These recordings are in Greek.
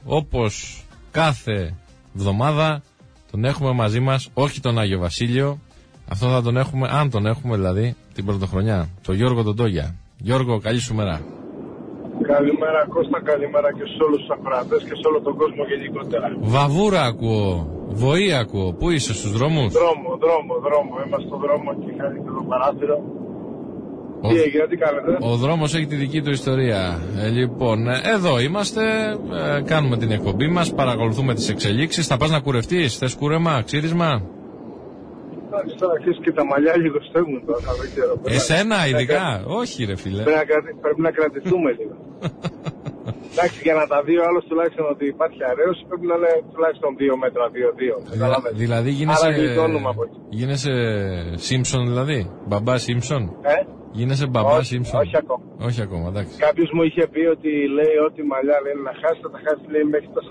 όπως κάθε εβδομάδα τον έχουμε μαζί μας, όχι τον Άγιο Βασίλειο. Αυτό θα τον έχουμε, αν τον έχουμε δηλαδή, την πρωτοχρονιά. Το Γιώργο τον Τόγια. Γιώργο, καλή σου μέρα. Καλημέρα Κώστα, καλημέρα και σε όλους τους ακροατές και σε όλο τον κόσμο γενικότερα. Βαβούρα ακούω, βοή ακούω. Πού είσαι, στους δρόμους? Δρόμο. Είμαστε στο δρόμο και είχα δει το παράθυρο. Τι έγινε, τι κάνετε? Ο δρόμος έχει τη δική του ιστορία. Λοιπόν, εδώ είμαστε, κάνουμε την εκπομπή μας, παρακολουθούμε τις εξελίξεις. Θα πας να κουρευτείς, θες κούρεμα, ξύρισμα? Εντάξει, τώρα αρχίσει και τα μαλλιά λίγο στέγουν τώρα, δεν ξέρω. Εσένα ειδικά, όχι ρε φίλε. Πρέπει να κρατηθούμε λίγο. Εντάξει, για να τα δει ο άλλος τουλάχιστον ότι υπάρχει αρέωση, πρέπει να είναι τουλάχιστον 2 μέτρα, 2-2. Δηλαδή γίνεσαι Σίμψον δηλαδή, μπαμπά Σίμψον. Γίνεσαι μπαμπά Σίμψον. Όχι ακόμα, εντάξει. Κάποιος μου είχε πει ότι λέει ότι μαλλιά λέει να χάσει, θα τα χάσει λέει μέχρι τα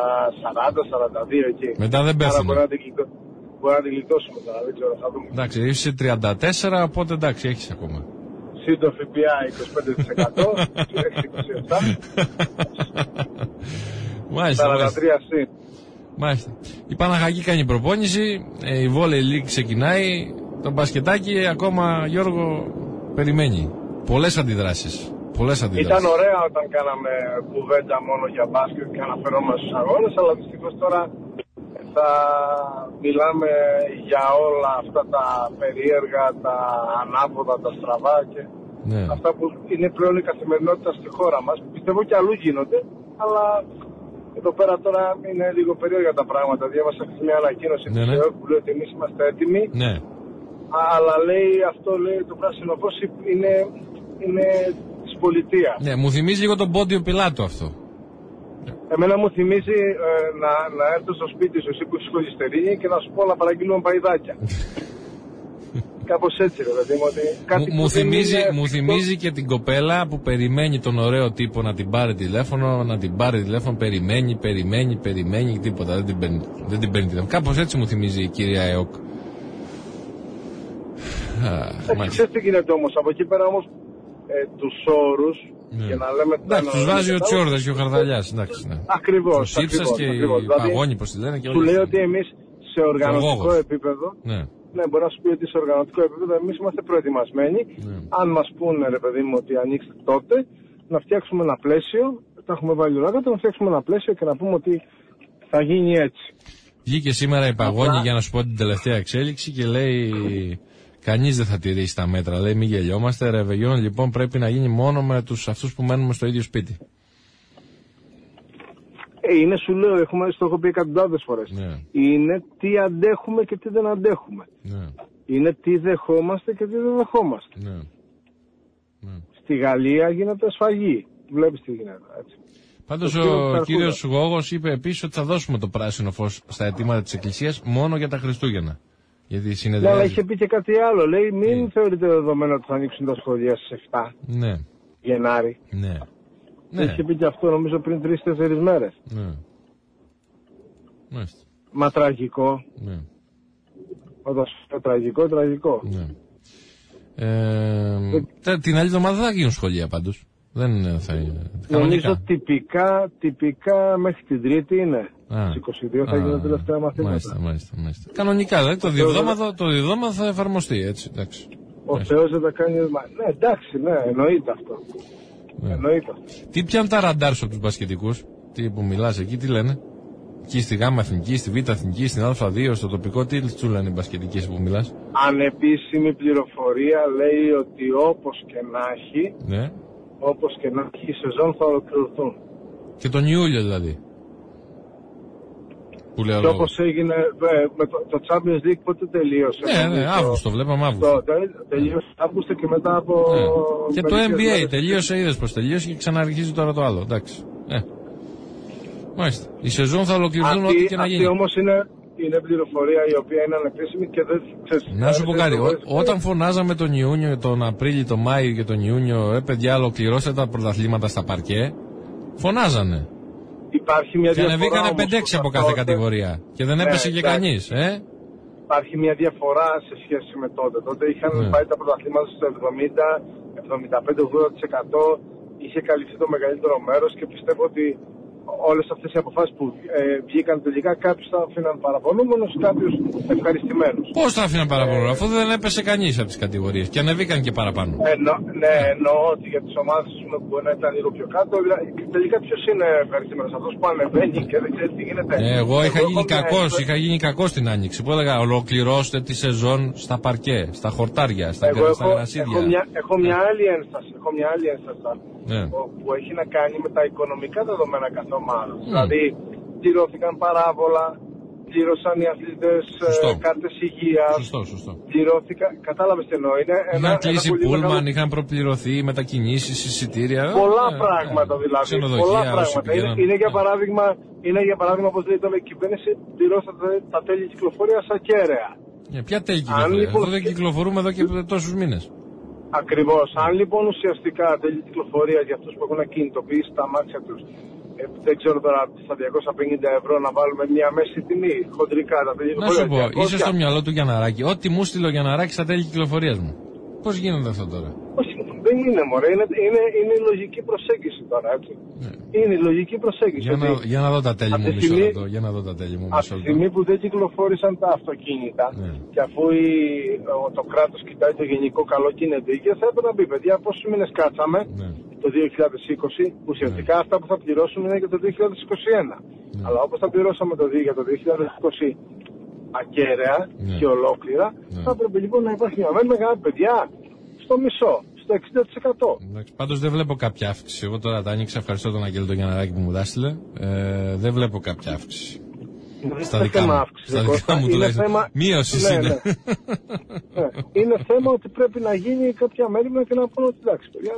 40-42 εκεί. Μετά δεν πέφτουν. Μπορεί να την γλιτώσουμε τώρα, δεν ξέρω, θα δούμε. Εντάξει, είσαι 34, οπότε εντάξει, έχεις ακόμα. Σύντο ΦΠΑ 25%, έχεις 27. Μάλιστα. 43 συν. Μάλιστα. Η Παναχαϊκή κάνει προπόνηση, η Βόλεϊ League ξεκινάει, το μπασκετάκι ακόμα, Γιώργο, περιμένει. Πολλές αντιδράσεις. Ήταν ωραία όταν κάναμε κουβέντα μόνο για μπάσκετ και αναφερόμαστε στους αγώνες, αλλά δυστυχώς τώρα θα μιλάμε για όλα αυτά τα περίεργα, τα ανάποδα, τα στραβά και αυτά που είναι πλέον η καθημερινότητα στη χώρα μας. Πιστεύω και αλλού γίνονται, αλλά εδώ πέρα τώρα είναι λίγο περίεργα τα πράγματα. Διάβασα και μια ανακοίνωση της ΕΟΚ που λέει ότι εμείς είμαστε έτοιμοι, αλλά λέει αυτό, λέει το πράσινο φως είναι της πολιτείας. Ναι, μου θυμίζει λίγο τον Πόντιο Πιλάτο αυτό. Εμένα μου θυμίζει να έρθω στο σπίτι σου εσύ που είσαι χολυστερίνη και να σου πω να παραγγείλουμε παϊδάκια. Κάπως έτσι ρε παιδί μου, ότι κάτι μου θυμίζει και την κοπέλα που περιμένει τον ωραίο τύπο να την πάρει τηλέφωνο, περιμένει τίποτα, δεν την παίρνει τηλέφωνο. Κάπως έτσι μου θυμίζει η κυρία ΕΟΚ. Ξέρεις τι γίνεται όμως, από εκεί πέρα όμως τους όρους και να λέμε... Εντάξει, τους βάζει ο Τσιόρδας και ο Χαρδαλιάς. Ακριβώς. Ο Σύψας και οι Παγώνοι, πώς τη λένε. Του λέει ότι εμείς σε οργανωτικό επίπεδο... Ναι, μπορεί να σου πει ότι σε οργανωτικό επίπεδο εμείς είμαστε προετοιμασμένοι. Αν μας πούνε, ρε παιδί μου, ότι ανοίξτε τότε, να φτιάξουμε ένα πλαίσιο, τα έχουμε βάλει όλα κάτω, να φτιάξουμε ένα πλαίσιο και να πούμε ότι θα γίνει έτσι. Βγήκε σήμερα η Παγώνη για να σου πω την τελευταία εξέλιξη και λέει... Κανείς δεν θα τηρήσει τα μέτρα, λέει, μην γελιόμαστε. Ρεβεγιόν λοιπόν πρέπει να γίνει μόνο με αυτούς που μένουμε στο ίδιο σπίτι. Είναι, σου λέω, το έχω πει εκατοντάδες φορές. Είναι τι αντέχουμε και τι δεν αντέχουμε. Είναι τι δεχόμαστε και τι δεν δεχόμαστε. Στη Γαλλία γίνεται σφαγή. Βλέπεις τι γίνεται, έτσι. Πάντως ο κύριος Γόγος είπε επίσης ότι θα δώσουμε το πράσινο φως στα αιτήματα της Εκκλησίας μόνο για τα Χριστούγεννα. Ναι, αλλά είχε πει και κάτι άλλο. Λέει μην θεωρείτε δεδομένο ότι θα ανοίξουν τα σχολεία στις 7 Γενάρη. Είχε πει και αυτό νομίζω πριν 3-4 μέρες. Μα τραγικό. Όταν σου τραγικό. Την άλλη εβδομάδα δεν θα γίνουν σχολεία πάντως. Δεν θα είναι. Νομίζω τυπικά μέχρι την Τρίτη είναι. Στις 22 θα γίνουν τα τελευταία μαθήματα. Μάλιστα. Κανονικά, δηλαδή το διδόματο θα εφαρμοστεί, έτσι, εντάξει. Ο Θεός δεν τα κάνει. Ναι, εντάξει, εννοείται αυτό. Τι πιάνουν τα ραντάρ σου από τους μπασκετικούς, τι που μιλάς εκεί, τι λένε? Εκεί στη Γ' Εθνική, στη Β' Εθνική, στην Α2, στο τοπικό, τι του λένε οι μπασκετικοί που μιλάς? Ανεπίσημη πληροφορία λέει ότι όπως και να έχει, η σεζόν θα ολοκληρωθούν. Και τον Ιούλιο δηλαδή. Και όπως έγινε με το Champions League, πότε τελείωσε? Ναι, Αύγουστο, βλέπαμε Αύγουστο. Τελείωσε Αύγουστο και μετά από... Και το NBA τελείωσε, είδες πως τελείωσε και ξαναρχίζει τώρα το άλλο, εντάξει. Μάλιστα. Η σεζόν θα ολοκληρωθούν ό,τι και να γίνει. Αυτή όμως είναι πληροφορία η οποία είναι ανεπίσημη και δεν ξέρεις. Να σου πω κάτι, όταν φωνάζαμε τον Ιούνιο, τον Απρίλιο, τον Μάιο και τον Ιούνιο, παιδιά, ολοκληρώστε τα πρωταθλήματα στα παρκέ, φωνάζανε. Υπάρχει μια και ανεβήκανε 5-6 από κάθε κατηγορία. Και δεν έπεσε και κανείς. Υπάρχει μια διαφορά σε σχέση με τότε. Τότε είχαν πάει τα πρωταθλήματα στο 70, 75-80%. Είχε καλυφθεί το μεγαλύτερο μέρος και πιστεύω ότι όλες αυτές οι αποφάσεις που βγήκαν τελικά, κάποιους θα αφήναν παραπονούμενους, κάποιους ευχαριστημένους. Πώς θα αφήναν παραπονούμενους, αφού δεν έπεσε κανείς από τις κατηγορίες και ανεβήκαν και παραπάνω. Ναι, εννοώ ότι για τις ομάδες που μπορεί να ήταν λίγο πιο κάτω, τελικά ποιος είναι ευχαριστημένος, αυτός που ανεβαίνει και δεν ξέρει τι γίνεται. Εγώ είχα γίνει κακός στην Άνοιξη, που έλεγα ολοκληρώστε τη σεζόν στα παρκέ, στα χορτάρια, στα γρασίδια. Έχω μια άλλη ένσταση, που έχει να κάνει με τα οικονομικά δεδομένα κάθε ομάδα. Δηλαδή, πληρώθηκαν παράβολα, πλήρωσαν οι αθλητές κάρτες υγείας. Σωστό. Κατάλαβες τι εννοώ. Είχαν κλείσει πούλμαν, είχαν προπληρωθεί μετακινήσεις, εισιτήρια. Πολλά πράγματα δηλαδή. Πολλά πράγματα. Είναι για παράδειγμα, όπως λέει τώρα η κυβέρνηση, πληρώσατε τα τέλη κυκλοφορίας ακέραια. Ποια τέλη κυκλοφορία, εδώ δεν κυκλοφορούμε εδώ και τόσους μήνες. Ακριβώς. Αν λοιπόν ουσιαστικά τέλη κυκλοφορίας για αυτούς που έχουν κινητοποιήσει τα μάτια τους, δεν ξέρω τώρα στα 250 ευρώ να βάλουμε μια μέση τιμή, χοντρικά τα τέλη κυκλοφορίας. Να σου πω, είσαι στο μυαλό του Γιανναράκη. Ό,τι μου στείλε ο Γιανναράκη στα τέλη κυκλοφορίας μου. Πώς γίνεται αυτό τώρα? Όχι, δεν είναι μωρέ, είναι η λογική προσέγγιση τώρα, έτσι. Ναι. Είναι η λογική προσέγγιση. Για να δω τα τέλη μου μισό λεπτό. Από τη στιγμή που δεν κυκλοφόρησαν τα αυτοκίνητα, και αφού το κράτος κοιτάει το γενικό καλό και είναι δίκαιο, θα έπρεπε να πει, παιδιά, πόσους μήνες κάτσαμε το 2020, ουσιαστικά αυτά που θα πληρώσουμε είναι για το 2021. Αλλά όπως θα πληρώσαμε για το 2020 ακέραια και ολόκληρα, θα έπρεπε λοιπόν να υπάρχει μια μεγάλη παιδιά στο μισό, στο 60%. Πάντως δεν βλέπω κάποια αύξηση. Εγώ τώρα τα άνοιξα, ευχαριστώ τον Αγγέλη τον Γιανναράκη που μου δάστηλε. Δεν βλέπω κάποια αύξηση. Στα δικά μου τουλάχιστον. Μείωση είναι. Είναι θέμα ότι πρέπει να γίνει κάποια μέρημνα και να πω ότι εντάξει, παιδιά.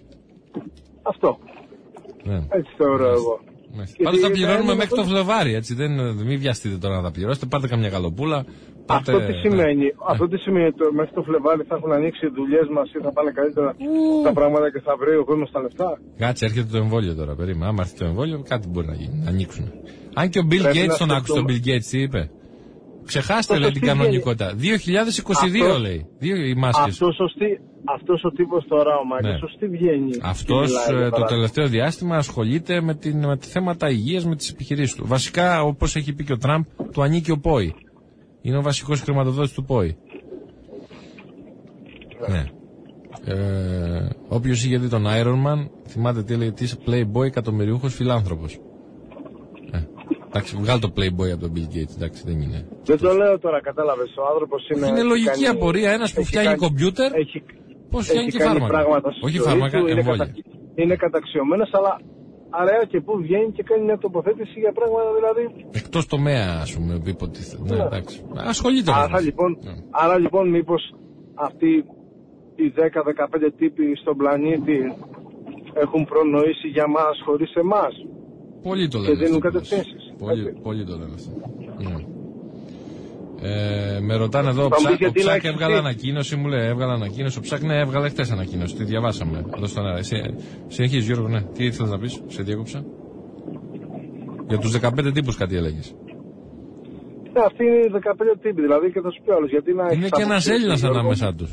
Αυτό. Έτσι θεωρώ εγώ. Πάντως θα πληρώνουμε μέχρι το Φλεβάρι, έτσι. Μην βιαστείτε τώρα να τα πληρώσετε. Πάρτε καμιά γαλοπούλα. Αυτό τι σημαίνει? Αυτό τι σημαίνει? Μέχρι το Φλεβάρι θα έχουν ανοίξει οι δουλειές μας ή θα πάνε καλύτερα τα πράγματα και θα βρει ο κόσμος τα λεφτά? Κάτσε, έρχεται το εμβόλιο τώρα. Περίμενα. Άμα έρθει το εμβόλιο, κάτι μπορεί να γίνει. Να ανοίξουν. Αν και ο Bill Gates τον άκουσε, τον Bill Gates τι είπε? Ξεχάστε, λέει, την κανονικότητα. 2022 λέει. Οι μάσκες. Αυτός ο τύπος τώρα, ο Μάικροσοφτ, τι βγαίνει? Αυτός το τελευταίο διάστημα ασχολείται με θέματα υγείας, με τις επιχειρήσεις του. Βασικά, όπως έχει πει και ο Τραμπ, του ανήκει ο ΠΟΗ. Είναι ο βασικός χρηματοδότης του ΠΟΗ. Ναι. Όποιος είχε δει τον Iron Man, θυμάται τι έλεγε, της Playboy, εκατομμυριούχος φιλάνθρωπος. Εντάξει, βγάλει το Playboy από τον Bill Gates, εντάξει, δεν είναι. Δεν το λέω τώρα, κατάλαβες, ο άνθρωπος είναι... Είναι λογική απορία, ένας που φτιάχνει κομπιούτερ, πώς φτιάχνει και φάρμακα. Όχι φάρμακα, εμβόλια. Είναι καταξιωμένος, αλλά αραιά και πού βγαίνει και κάνει μια τοποθέτηση για πράγματα δηλαδή... Εκτός τομέα, ας πούμε, υποτίθεται. Ναι, εντάξει. Ασχολείται. Άρα λοιπόν μήπως αυτοί οι 10-15 τύποι στον πλανήτη έχουν προνοήσει για μας χωρίς εμάς? Πολλοί το λένε. Και δίνουν κατευθύνσεις. Πολλοί το λένε αυτό. Με ρωτάνε εδώ, ο Ψάκ έβγαλε ανακοίνωση, μου λέει, έβγαλε ανακοίνωση. Ο Ψάκ, ναι, έβγαλε χτες ανακοίνωση, τη διαβάσαμε. Εδώ στον αέρα. Συνεχίζεις, Γιώργο, ναι. Τι ήθελες να πεις, σε διέκοψα? Για τους 15 τύπους κάτι έλεγες. Αυτοί είναι οι 15 τύποι, δηλαδή, και θα σου πει άλλος. Είναι και ένας Έλληνας ανάμεσά τους.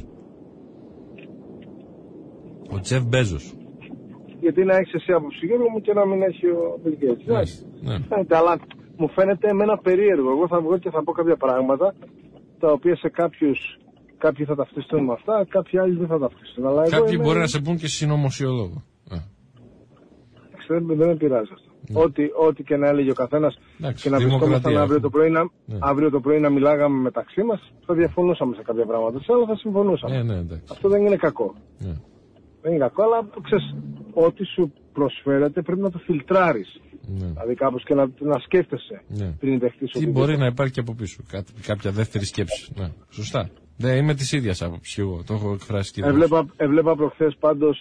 Ο Τζεφ Μπέζος. Γιατί να έχεις εσύ άποψη, Γιώργο μου, και να μην έχει ο Bill Gates. Αλλά μου φαίνεται εμένα περίεργο. Εγώ θα βγω και θα πω κάποια πράγματα τα οποία σε κάποιοι θα ταυτιστούν με αυτά, κάποιοι άλλοι δεν θα ταυτιστούν. Κάποιοι μπορεί να σε πούν και συνωμοσιολόγο. Δεν με πειράζει αυτό. Ό,τι και να έλεγε ο καθένας και να βρισκόμασταν αύριο το πρωί να μιλάγαμε μεταξύ μας, θα διαφωνούσαμε σε κάποια πράγματα. Σε άλλα θα συμφωνούσαμε. Αυτό δεν είναι κακό. Δεν είναι κακό, αλλά ξέρεις, ό,τι σου προσφέρεται πρέπει να το φιλτράρεις. Δηλαδή κάπως και να σκέφτεσαι πριν δεχτείς. Τι μπορεί να υπάρχει και από πίσω, κάποια δεύτερη σκέψη. Σωστά. Δεν είμαι της ίδιας άποψης, εγώ το έχω εκφράσει και έβλεπα προχθές πάντως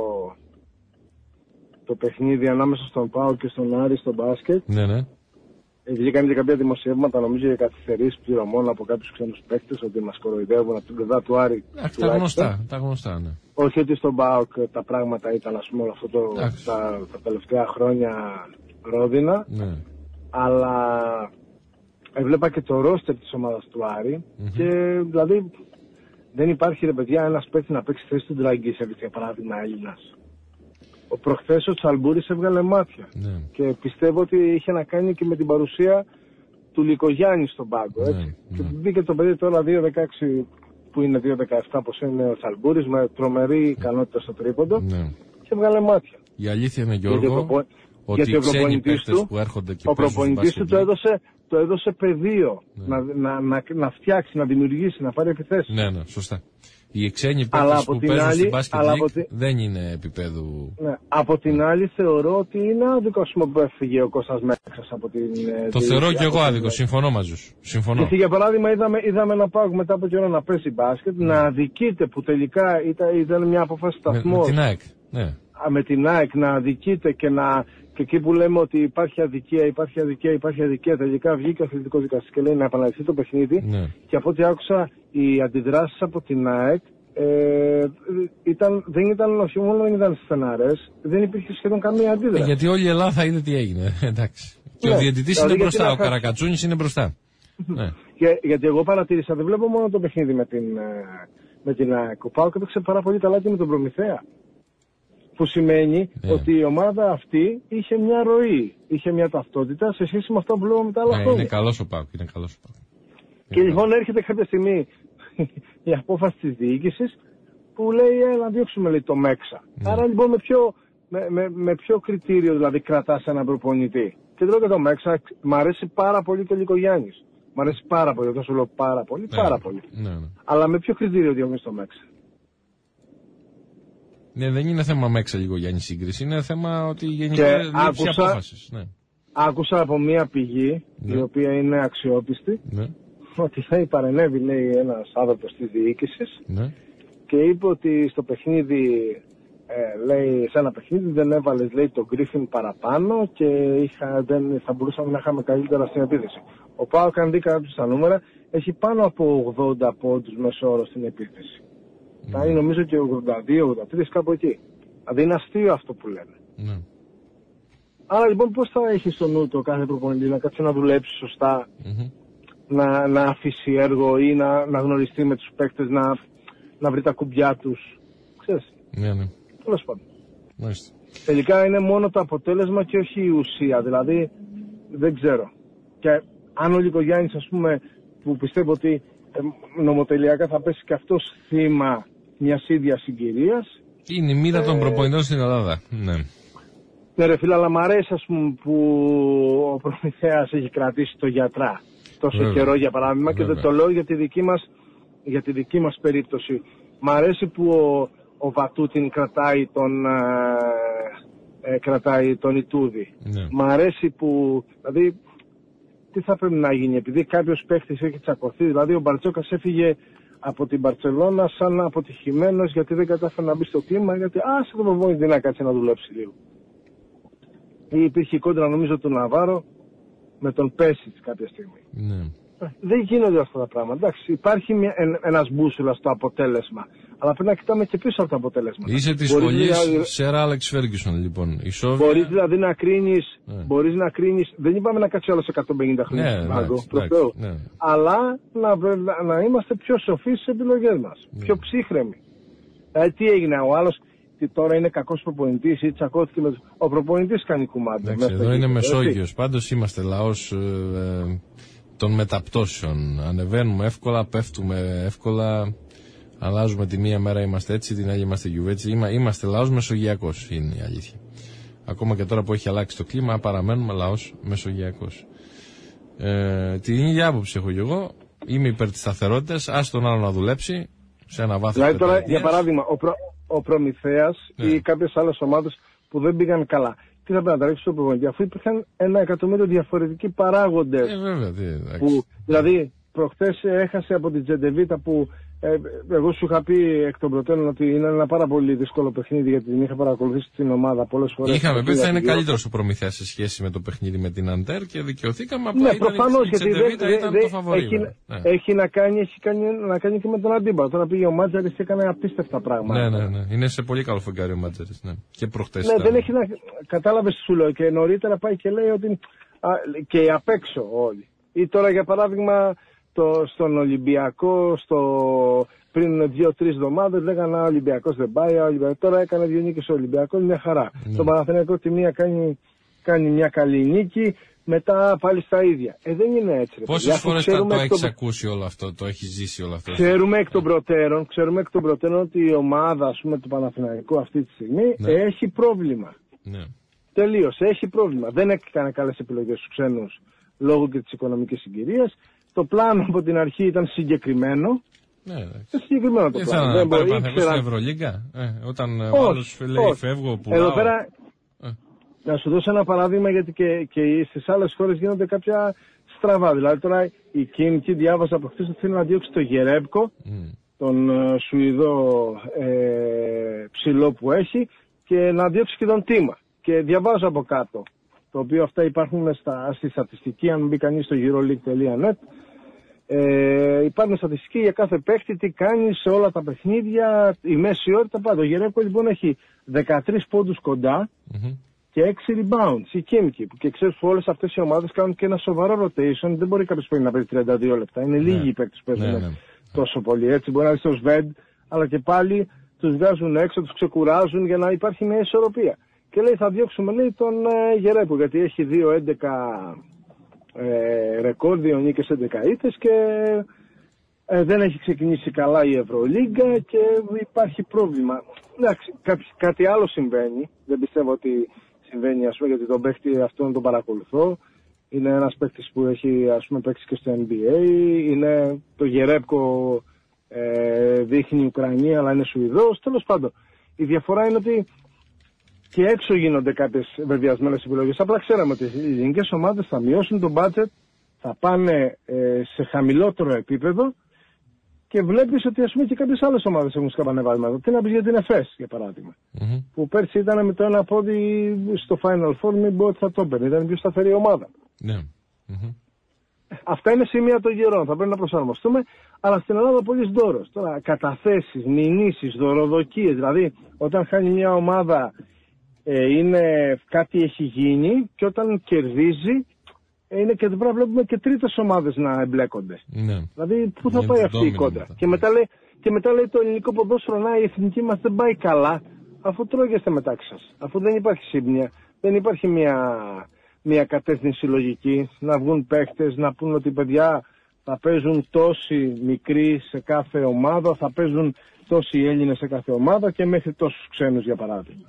το παιχνίδι ανάμεσα στον ΠΑΟΚ και στον Άρη στο μπάσκετ. Ναι. Βγήκαν και κάποια δημοσιεύματα, νομίζω, για καθυστερήσεις πληρωμών από κάποιους ξένους παίκτες, ότι μας κοροϊδεύουν από την πλευρά του Άρη. Τα γνωστά, ναι. Όχι ότι στον ΠΑΟΚ τα πράγματα ήταν, ας πούμε, όλο αυτό τα τελευταία χρόνια ρόδινα. Ναι. Αλλά έβλεπα και το ρόστερ της ομάδας του Άρη και δηλαδή δεν υπάρχει, ρε παιδιά, ένας παίκτης να παίξει θέση του Ντραγκίσεβιτς, για παράδειγμα, Έλληνας. Προχθές ο Τσαλμπούρης έβγαλε μάτια. Ναι. Και πιστεύω ότι είχε να κάνει και με την παρουσία του Λικογιάννη στον πάγκο. Έτσι. Ναι. Και μπήκε το παιδί τώρα 2-16 που είναι 2-17 πως είναι ο Τσαλμπούρης με τρομερή ικανότητα στο τρίποντο. Ναι. Και έβγαλε μάτια. Η αλήθεια είναι, Γιώργο, ότι οι ξένοι παίκτες που έρχονται και ο παίζουν προπονητής του το έδωσε πεδίο να φτιάξει, να δημιουργήσει, να πάρει επιθέσεις. Ναι, σωστά. Οι ξένοι παίκτες που παίζουν στην μπάσκετ δεν είναι επίπεδου. Ναι. Από την άλλη θεωρώ ότι είναι άδικο που έφυγε ο Κώστας Μέξας από την... Το θεωρώ και εγώ άδικο, συμφωνώ μαζί σου. Συμφωνώ. Γιατί για παράδειγμα είδαμε να πάω μετά από καιρό να πέσει μπάσκετ, να αδικείται που τελικά ήταν μια απόφαση σταθμός. Με την ΑΕΚ, ναι. Με την ΑΕΚ να αδικείται και εκεί που λέμε ότι υπάρχει αδικία, τελικά βγήκε ο αθλητικός δικαστής και λέει να επαναληφθεί το παιχνίδι. Ναι. Και από ό,τι άκουσα, οι αντιδράσεις από την ΑΕΚ δεν ήταν στεναρές, δεν υπήρχε σχεδόν καμία αντίδραση. Γιατί όλη η Ελλάδα θα είδε τι έγινε. Εντάξει. Και ο διαιτητής είναι μπροστά, ο Καρακατσούνης είναι μπροστά. Ναι. Γιατί εγώ παρατήρησα, δεν βλέπω μόνο το παιχνίδι με την ΑΕΚ. Ο ΠΑΟΚ έπαιξε πάρα πολύ καλά και με τον Προμηθέα. Που σημαίνει ότι η ομάδα αυτή είχε μια ροή, είχε μια ταυτότητα σε σχέση με αυτό που βλέπουμε τα άλλα χρόνια. Είναι καλός ο ΠΑΟΚ, Και λοιπόν έρχεται κάποια στιγμή η απόφαση της διοίκησης που λέει να διώξουμε λέει, το Μέξα. Άρα λοιπόν με ποιο κριτήριο δηλαδή κρατάς έναν προπονητή. Και λέω και το Μέξα, μ' αρέσει πάρα πολύ και ο Λικογιάννης. Μ' αρέσει πάρα πολύ, όταν σου λέω πάρα πολύ, πάρα πολύ. Ναι. Αλλά με ποιο κριτήριο διώχνεις το Μέξα. Ναι, δεν είναι θέμα Μέξα Λικογιάννη σύγκριση, είναι θέμα ότι γενικά λήψη απόφασης. Ναι. Άκουσα από μία πηγή, η οποία είναι αξιόπιστη, ότι θα παρενέβη λέει ένας άνθρωπος της διοίκησης και είπε ότι στο παιχνίδι, λέει, σε ένα παιχνίδι δεν έβαλες λέει το Γκρίφιν παραπάνω και θα μπορούσαμε να είχαμε καλύτερα στην επίθεση. Ο ΠΑΟΚ, αν δει κάποιος τα νούμερα, έχει πάνω από 80 πόντους μέσο όρο στην επίθεση. Θα είναι νομίζω και 82-83 κάπου εκεί. Δηλαδή είναι αστείο αυτό που λένε. Άρα λοιπόν πώς θα έχει στο νου το κάθε προπονητή να κάτσει να δουλέψει σωστά, να αφήσει έργο ή να γνωριστεί με τους παίκτες, να βρει τα κουμπιά τους. Ξέρεις. Ναι. Τέλος πάντων. Μάλιστα. Τελικά είναι μόνο το αποτέλεσμα και όχι η ουσία. Δηλαδή δεν ξέρω. Και αν ο Λικογιάννης, ας πούμε, που πιστεύω ότι νομοτελειακά θα πέσει και αυτός θύμα μιας ίδιας συγκυρίας. Είναι η μοίρα των προπονητών στην Ελλάδα. Ναι ρε φίλε, αλλά μ' αρέσει ας πούμε που ο Προμηθέας έχει κρατήσει το γιατρά τόσο καιρό για παράδειγμα και δεν το λέω για τη δική μας περίπτωση. Μ' αρέσει που ο Βατούτιν κρατάει τον Ιτούδη. Μ' αρέσει που, δηλαδή, τι θα πρέπει να γίνει, επειδή κάποιος παίχτης έχει τσακωθεί, δηλαδή ο Μπαρτσόκας έφυγε από την Μπαρτσελώνα σαν αποτυχημένος γιατί δεν κατάφερε να μπει στο κλίμα, γιατί άσε το προπονητή να κάτσει να δουλέψει λίγο. Ή υπήρχε η κόντρα νομίζω του Ναβάρο με τον Πέσιτς κάποια στιγμή. Δεν γίνονται αυτά τα πράγματα. Εντάξει, υπάρχει ένας μπούσουλας στο αποτέλεσμα. Αλλά πρέπει να κοιτάμε και πίσω από το αποτέλεσμα. Είσαι της σχολής Σερ Άλεξ Φέργκισον, λοιπόν. Μπορείς δηλαδή να κρίνεις. Μπορείς να κρίνεις. Δεν είπαμε να κάτσει άλλος 150 χρόνια στον πάγκο. Αλλά να είμαστε πιο σοφοί στις επιλογές μας. Πιο ψύχρεμοι. Τι έγινε, ο άλλος τώρα είναι κακός προπονητής ή τσακώθηκε με τους... Ο προπονητής κάνει κουμάντα. Εδώ είναι Μεσόγειος. Πάντως είμαστε λαός των μεταπτώσεων. Ανεβαίνουμε εύκολα, πέφτουμε εύκολα. Αλλάζουμε τη μία μέρα είμαστε έτσι, την άλλη είμαστε γιουβέτσι. Είμαστε λαός μεσογειακός, είναι η αλήθεια. Ακόμα και τώρα που έχει αλλάξει το κλίμα, παραμένουμε λαός μεσογειακός. Την ίδια άποψη έχω και εγώ. Είμαι υπέρ της σταθερότητας. Ας τον άλλο να δουλέψει σε ένα βάθος. Δηλαδή τώρα, για παράδειγμα, ο Προμηθέας ή κάποιες άλλες ομάδες που δεν πήγαν καλά. Τι θα πρέπει να τα ρίξει στο προπονητή, αφού υπήρχαν 1.000.000 διαφορετικοί παράγοντες. Δηλαδή, προχθές έχασε από την Τζεντεβίτα που εγώ σου είχα πει εκ των προτέρων ότι είναι ένα πάρα πολύ δύσκολο παιχνίδι γιατί την είχα παρακολουθήσει την ομάδα πολλές φορές. Είχαμε πει ότι θα είναι καλύτερος ο Προμηθέας σε σχέση με το παιχνίδι με την Αντέρ και δικαιωθήκαμε. Απλά προφανώς, γιατί ήταν το φαβορί. Έχει να κάνει και με τον αντίπαλο. Τώρα πήγε ο Μάτζαρης και έκανε απίστευτα πράγματα. Ναι. Είναι σε πολύ καλό φεγγάρι ο Μάτζαρης. Και προχτές. Ναι, δεν έχει να. Κατάλαβες τι σου λέω. Και νωρίτερα πάει και λέει ότι. Και απ' έξω όλοι. Ή τώρα για παράδειγμα. Στον Ολυμπιακό, πριν 2-3 εβδομάδες λέγανε ο Ολυμπιακός δεν πάει, τώρα έκανε 2 νίκες ο Ολυμπιακός, μια χαρά. Το Παναθηναϊκό τη μία κάνει μια καλή νίκη, μετά πάλι στα ίδια. Δεν είναι έτσι. Πόσες φορές το έχεις ακούσει όλο αυτό, το έχεις ζήσει όλο αυτό? Ξέρουμε εκ των προτέρων ότι η ομάδα, ας πούμε, του Παναθηναϊκού αυτή τη στιγμή έχει πρόβλημα. Ναι. Τελείως, έχει πρόβλημα. Δεν έκανε καλές επιλογές στους ξένους λόγω και της οικονομικής συγκυρίας. Το πλάνο από την αρχή ήταν συγκεκριμένο. Ναι, συγκεκριμένο το πλάνο. Δεν μπορεί να πάρει στην Ευρωλίγκα, όταν ο άλλος λέει φεύγω, πουλάω. Εδώ πέρα, να σου δώσω ένα παράδειγμα, γιατί και στις άλλες χώρες γίνονται κάποια στραβά. Δηλαδή τώρα η Κίμκι διάβασα από χθες ότι θέλει να διώξει το Γερέμπκο, τον Σουηδό ψηλό που έχει, και να διώξει και τον Τίμα. Και διαβάζω από κάτω, το οποίο αυτά υπάρχουν στη στατιστική, αν μπει κανείς στο euroleague.net, υπάρχουν στατιστική για κάθε παίχτη, τι κάνει σε όλα τα παιχνίδια, η μέση ώρα, τα πάντα. Ο Γερέμπκο λοιπόν έχει 13 πόντους κοντά και 6 rebounds, η Κίμκι. Και ξέρεις που όλες αυτές οι ομάδες κάνουν και ένα σοβαρό rotation, δεν μπορεί κάποιος να παίζει 32 λεπτά, είναι λίγοι οι παίκτες που παίζουν τόσο πολύ. Έτσι μπορεί να δει στο Σβέντ, αλλά και πάλι τους βγάζουν έξω, τους ξεκουράζουν για να υπάρχει μια ισορροπία. Και λέει θα διώξουμε, λέει, τον Γερέμπκο, γιατί έχει 2-11 ρεκόρ, 2 νίκες, 11 ήττες, και δεν έχει ξεκινήσει καλά η Ευρωλίγκα και υπάρχει πρόβλημα. Εντάξει, κάτι άλλο συμβαίνει, δεν πιστεύω ότι συμβαίνει, ας πούμε, γιατί τον παίχτη αυτόν τον παρακολουθώ. Είναι ένας παίχτης που έχει, ας πούμε, παίξει και στο NBA, είναι το Γερέμπκο, δείχνει Ουκρανία αλλά είναι Σουηδός. Τέλος πάντων, η διαφορά είναι ότι και έξω γίνονται κάποιες βεβαιασμένες επιλογές. Απλά ξέραμε ότι οι ελληνικές ομάδες θα μειώσουν το budget, θα πάνε σε χαμηλότερο επίπεδο, και βλέπεις ότι, ας πούμε, και κάποιες άλλες ομάδες έχουν σκαμπανεβάσματα. Τι να πεις για την ΕΦΕΣ, για παράδειγμα, που πέρσι ήταν με το ένα πόδι στο Final Four, μην πω ότι θα το έπαιρνε, ήταν η πιο σταθερή ομάδα. Αυτά είναι σημεία των γερών, θα πρέπει να προσαρμοστούμε, αλλά στην Ελλάδα πολύ δώρος. Τώρα, καταθέσεις, μηνύσεις, δωροδοκίες, δηλαδή όταν χάνει μια ομάδα είναι κάτι έχει γίνει, και όταν κερδίζει είναι και πρέπει να βλέπουμε και τρίτες ομάδες να εμπλέκονται. Ναι. Δηλαδή πού θα πάει αυτή η κόντρα. Και μετά λέει το ελληνικό ποδόσφαιρο, να, η εθνική μας δεν πάει καλά, αφού τρώγεστε μεταξύ σας. Αφού δεν υπάρχει σύμπνοια, δεν υπάρχει μια κατεύθυνση λογική, να βγουν παίχτες, να πούν ότι παιδιά θα παίζουν τόσοι μικροί σε κάθε ομάδα, θα παίζουν τόσοι Έλληνες σε κάθε ομάδα και μέχρι τόσους ξένους, για παράδειγμα.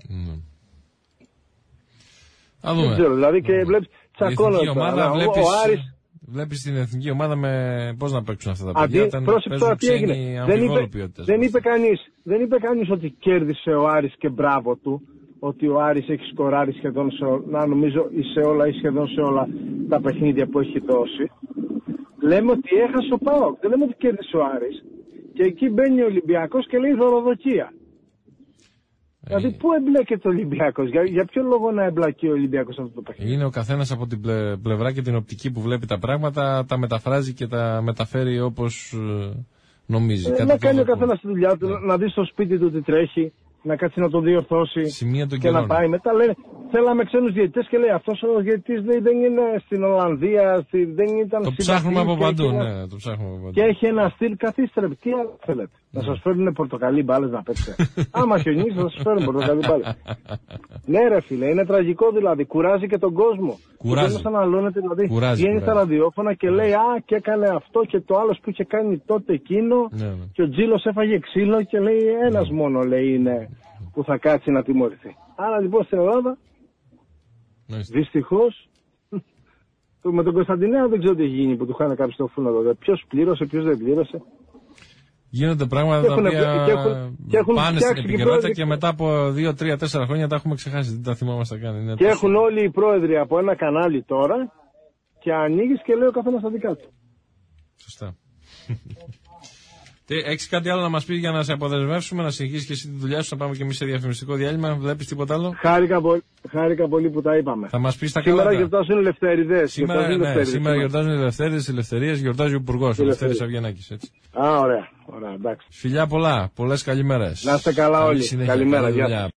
Δεν ξέρω, δηλαδή, και βλέπεις τσακώνονται. Βλέπεις την εθνική ομάδα με πώς να παίξουν αυτά τα παιδιά. Πρόσεξε τώρα τι έγινε. Δεν είπε κανείς ότι κέρδισε ο Άρης και μπράβο του, ότι ο Άρης έχει σκοράρει σχεδόν σε όλα ή σχεδόν σε όλα τα παιχνίδια που έχει δώσει. Λέμε ότι έχασε ο ΠΑΟΚ, δεν λέμε ότι κέρδισε ο Άρης. Και εκεί μπαίνει ο Ολυμπιακός και λέει δωροδοκία. Δηλαδή πού εμπλέκεται ο Ολυμπιακός, για ποιο λόγο να εμπλακεί ο Ολυμπιακός αυτό το παιχνίδι. Είναι ο καθένας από την πλευρά και την οπτική που βλέπει τα πράγματα, τα μεταφράζει και τα μεταφέρει όπως νομίζει. Να κάνει ο καθένας τη δουλειά του, να δει στο σπίτι του τι τρέχει, να κάτσει να το διορθώσει και να πάει. Μετά λένε θέλαμε ξένους διαιτητές, και λέει αυτός ο διαιτητής δεν είναι στην Ολλανδία, δεν ήταν το ψάχνουμε από παντού, ναι, το ψάχνουμε από παντού. Και έχει ένα στυλ, καθίστε, τι άλλο θέλετε. Να σας φέρουν πορτοκαλί μπάλες να παίξετε. Άμα χιονίσει θα σας φέρουν πορτοκαλί μπάλες. Ναι ρε φίλε, είναι τραγικό δηλαδή, κουράζει και τον κόσμο. Κουράζει. Δηλαδή, βγαίνει στα ραδιόφωνα και λέει α, και έκανε αυτό και το άλλο που είχε κάνει τότε εκείνο, και ο Τζίλος έφαγε ξύλο και λέει ένας μόνο λέει είναι που θα κάτσει να τιμωρηθεί. Άρα λοιπόν στην Ελλάδα, δυστυχώς, με τον Κωνσταντινέα δεν ξέρω τι έχει γίνει που του χάνε κάποιος το φούρνο. Ποιος πλήρωσε, ποιος δεν πλήρωσε. Γίνονται πράγματα τα οποία πάνε στην επικαιρότητα και μετά από 2, 3, 4 χρόνια τα έχουμε ξεχάσει. Δεν τα θυμάμαστε καν. Είναι και έχουν όλοι οι πρόεδροι από ένα κανάλι τώρα και ανοίγεις και λέει ο καθένας τα δικά του. Σωστά. Έχεις κάτι άλλο να μας πεις για να σε αποδεσμεύσουμε, να συνεχίσεις και εσύ τη δουλειά σου, να πάμε και εμείς σε διαφημιστικό διάλειμμα? Βλέπεις τίποτα άλλο? Χάρηκα πολύ που τα είπαμε. Θα μας πεις τα καλά. Σήμερα γιορτάζουν οι Ελευθερίδες. Σήμερα γιορτάζουν οι Ελευθέριδες, οι Ελευθερίες, γιορτάζει ο Υπουργός, ο Ελευθέρης Αυγενάκης. Έτσι. Α, ωραία, εντάξει. Φιλιά πολλά, πολλές καλημέρες. Να είστε καλά όλοι. Καλημέρα, γεια.